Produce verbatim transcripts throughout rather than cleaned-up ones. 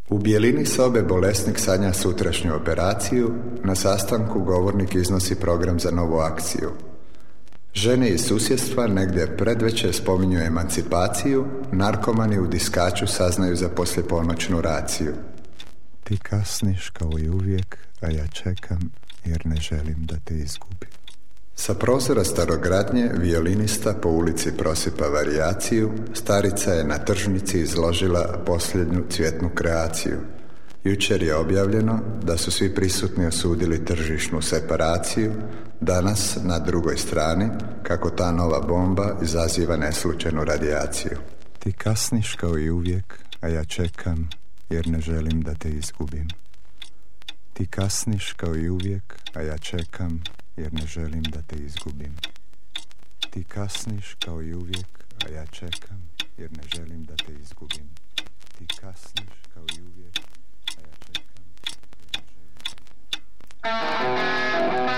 U bijelini sobe bolesnik sanja sutrašnju operaciju, na sastanku govornik iznosi program za novu akciju. Žene iz susjedstva negdje predveče spominju emancipaciju, narkomani u diskaču saznaju za poslijepolnoćnu raciju. Ti kasniš kao i uvijek, a ja čekam jer ne želim da te izgubim. Sa prozora starogradnje violinista po ulici prosipa varijaciju, starica je na tržnici izložila posljednju cvjetnu kreaciju. Jučer je objavljeno da su svi prisutni osudili tržišnu separaciju, danas na drugoj strani kako ta nova bomba izaziva neslučajnu radijaciju. Ti kasniš kao i uvijek, a ja čekam jer ne želim da te izgubim. Ti kasniš kao i uvijek, a ja čekam jer ne želim da te izgubim. Ti kasniš kao i uvijek, a ja čekam jer ne želim da te izgubim. Ti kasniš kao i uvijek, a ja čekam jer ne želim.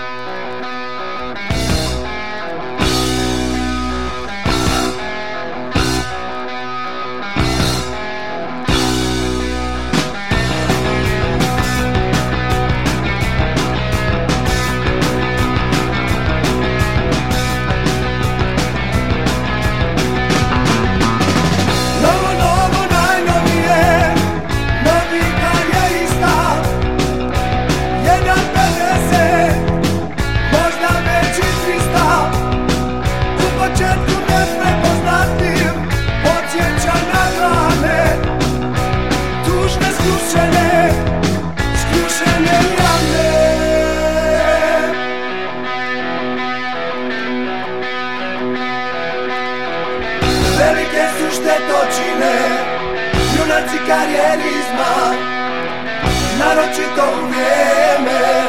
Velike su štetočine, junaci karijerizma, naročito u vrijeme